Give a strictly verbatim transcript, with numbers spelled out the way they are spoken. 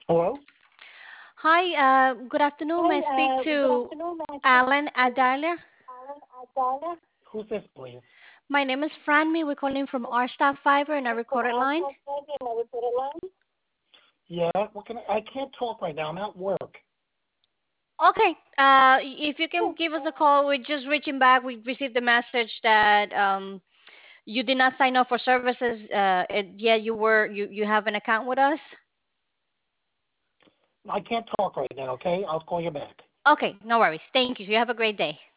Hello? Hi, uh, good afternoon. May I speak Hi, uh, good to afternoon. May I speak Alan to Adalia? Alan Adana? Who's this, please? My name is Franmy. We're calling from R Staff Fiber in a Calling from recorded line. Alpha Maybe on the recorded line? Yeah, what can I, I can't talk right now. I'm at work. Okay, uh, if you can Oh, give us a call, we're just reaching back. We received the message that um, you did not sign up for services. Uh, and yeah, you were you you have an account with us. I can't talk right now, okay? I'll call you back. Okay, no worries. Thank you. You have a great day.